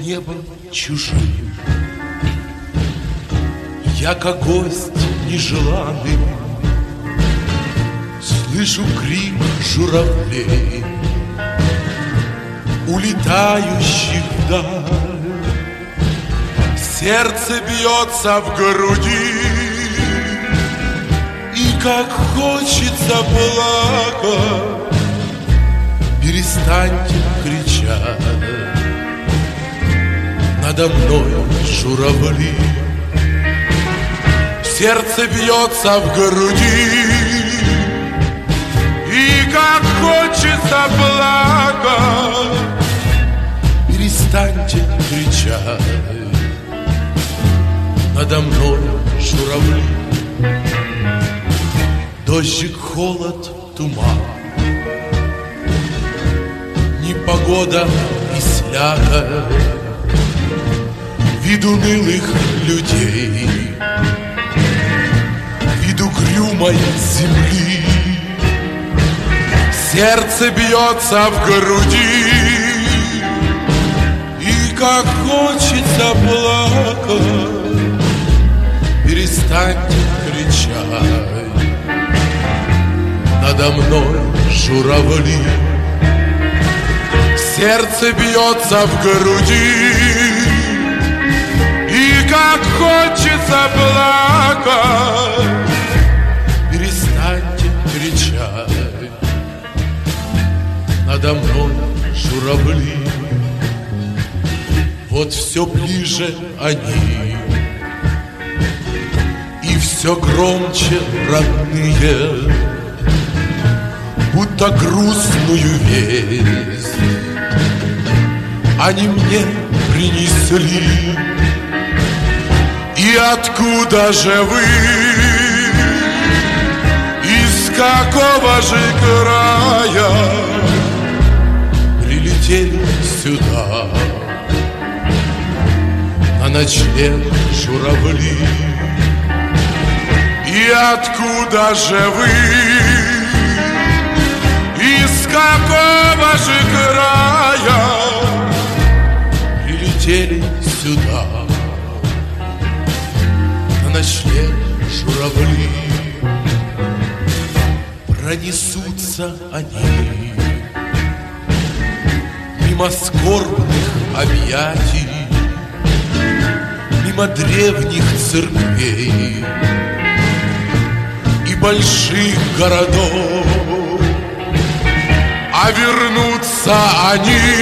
небом чужим. Я, как гость нежеланный, слышу крик журавлей, улетающих вдаль. Сердце бьется в груди, и как хочется плакать. Перестаньте кричать, надо мной журавли. Сердце бьется в груди, и как хочется плакать. Перестаньте кричать, надо мной журавли. Дождик, холод, туман, непогода и слякоть, вид унылых людей, вид угрюмой земли. Сердце бьется в груди, и как хочется плакать. Перестаньте кричать, надо мной журавли. Сердце бьется в груди, и как хочется плакать. Перестаньте кричать, надо мной журавли. Вот все ближе они, и все громче родные, будто грустную весть они мне принесли. И откуда же вы, из какого же края прилетели сюда на ночлег журавли? И откуда же вы, из какого же края прилетели сюда на ночлег журавли? Пронесутся они мимо скорбных объятий, мимо древних церквей и больших городов. А вернутся они,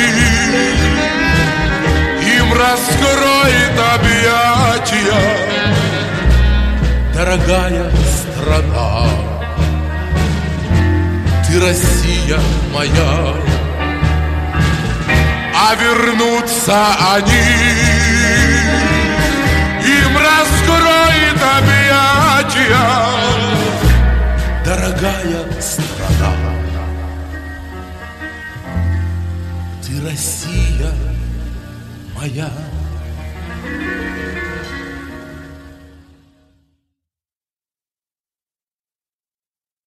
им раскроет объятия дорогая страна. Ты, Россия моя. А вернутся они, им раскроет объятия дорогая страна. Ты, Россия моя.